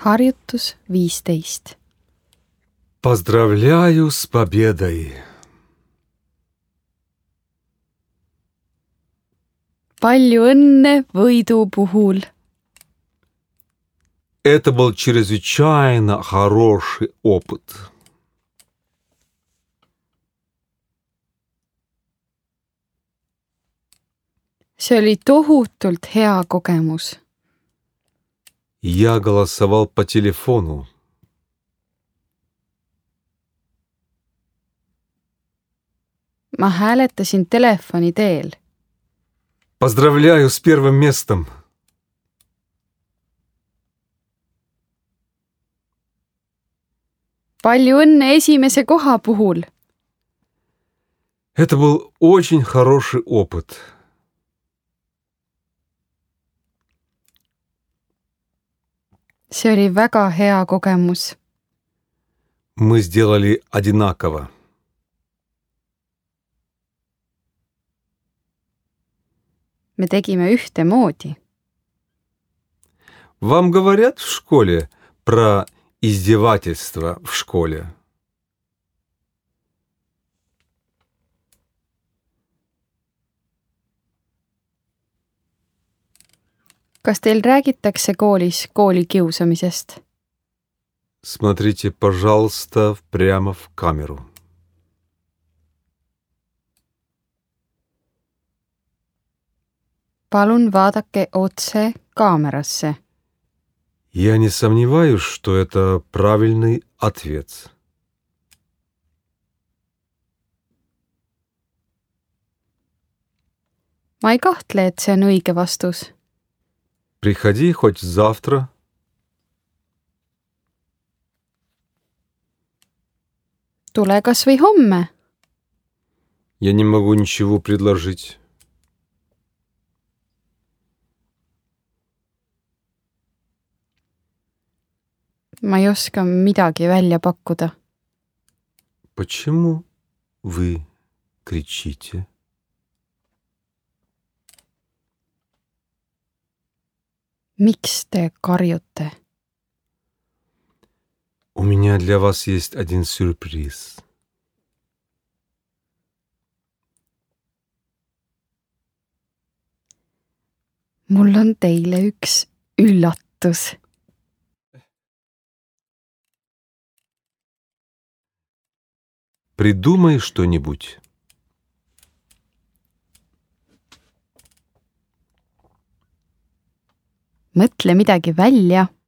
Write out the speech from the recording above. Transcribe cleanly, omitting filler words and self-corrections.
Harjutus 15. Поздравляю с победой! Palju õnne võidu puhul! Это был чрезвычайно хороший опыт. See oli tohutult hea kogemus. Я голосовал по телефону. Ma hääletasin telefoni teel. Поздравляю с первым местом! Palju õnne esimese koha puhul! Это был очень хороший опыт. See oli väga hea kogemus. Мы сделали одинаково. Me tegime ühtemoodi. Вам говорят в школе про издевательство в школе? Kas teil räägitakse koolis koolikiusamisest? Смотрите, пожалуйста, прямо в камеру. Palun vaadake otse kaamerasse. Я не сомневаюсь, что это правильный ответ. Ma ei kahtle, et see on õige vastus. Приходи хоть завтра. Tule kas või homme. Я не могу ничего предложить. Ma ei oska midagi välja pakkuda. Почему вы кричите? Miks te karjute? У меня для вас есть один сюрприз. Mul on teile üks üllatus. Придумай что-нибудь. Mõtle midagi välja.